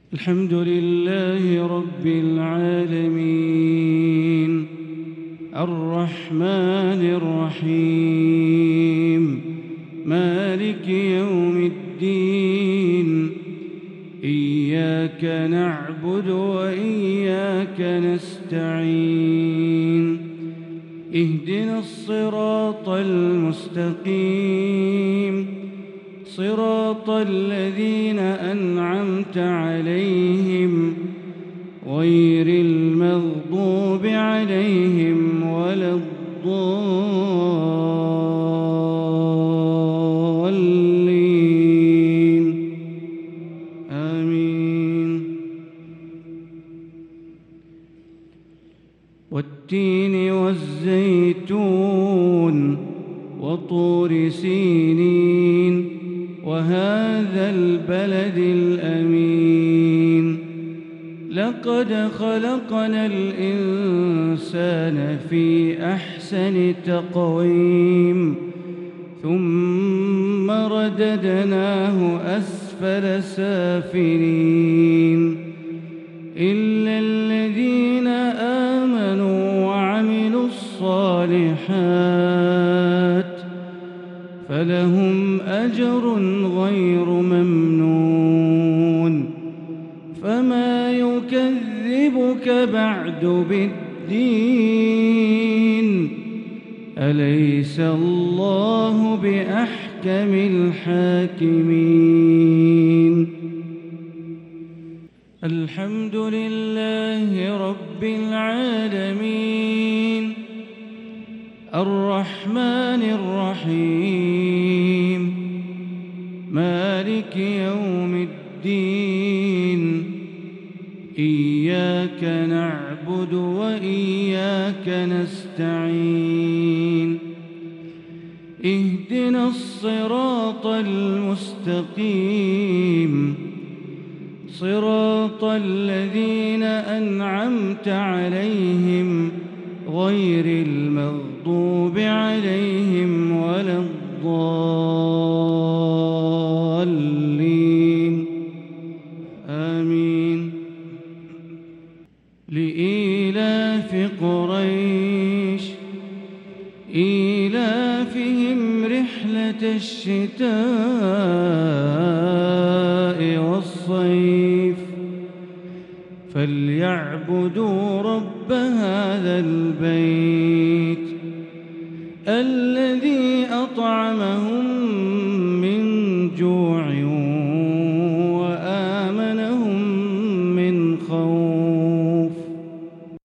الحمد لله رب العالمين الرحمن الرحيم مالك يوم الدين إياك نعبد وإياك نستعين اهدنا الصراط المستقيم صراط الذين أنعمت عليهم غير المغضوب عليهم ولا الضالين آمين. والتين والزيتون وطور سينين وهذا البلد الأمين لقد خلقنا الإنسان في أحسن تقويم ثم رددناه أسفل سافلين إلا الذين آمنوا وعملوا الصالحات فلهم أجر غير ممنون فما يكذبك بعد بالدين أليس الله بأحكم الحاكمين. الحمد لله رب العالمين الرحمن الرحيم مالك يوم الدين إياك نعبد وإياك نستعين اهدنا الصراط المستقيم صراط الذين أنعمت عليهم غير المغضوب عليهم ولا الضالين آمين. لإيلاف قريش إيلافهم رحلة الشتاء والصيف فليعبدوا رب هذا البيت الذي أطعمهم